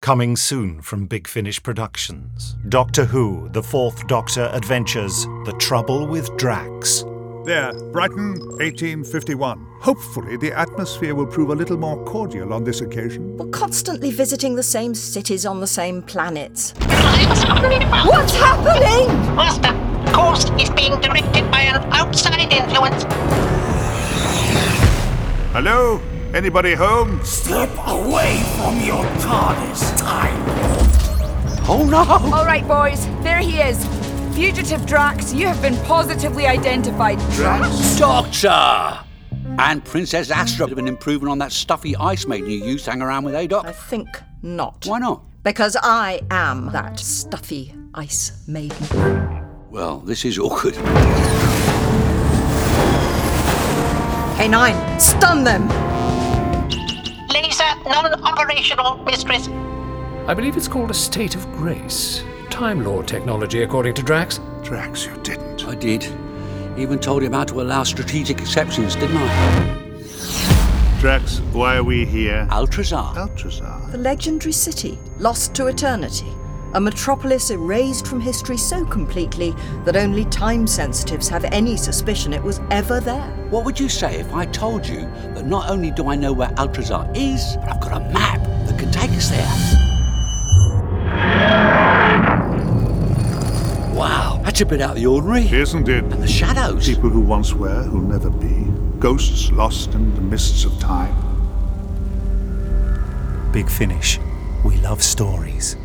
Coming soon from Big Finish Productions. Doctor Who, The Fourth Doctor Adventures, The Trouble with Drax. There, Brighton, 1851. Hopefully the atmosphere will prove a little more cordial on this occasion. We're constantly visiting the same cities on the same planets. What's happening? Master, course is being directed by an outside influence. Hello? Anybody home? Step away from your TARDIS, Time Lord. Oh no! All right, boys, there he is. Fugitive Drax, you have been positively identified. Drax? Doctor! And Princess Astra have been improving on that stuffy ice maiden you used to hang around with, eh, Doc? I think not. Why not? Because I am that stuffy ice maiden. Well, this is awkward. K9, stun them! Laser non-operational, Mistress. I believe it's called a state of grace. Time Lord technology, according to Drax. Drax, you didn't. I did. Even told him how to allow strategic exceptions, didn't I? Drax, why are we here? Altrazar. Altrazar? The legendary city, lost to eternity. A metropolis erased from history so completely that only time sensitives have any suspicion it was ever there. What would you say if I told you that not only do I know where Altrazar is, but I've got a map that can take us there? Wow, that's a bit out of the ordinary. Isn't it? And the shadows. People who once were, who'll never be. Ghosts lost in the mists of time. Big Finish. We love stories.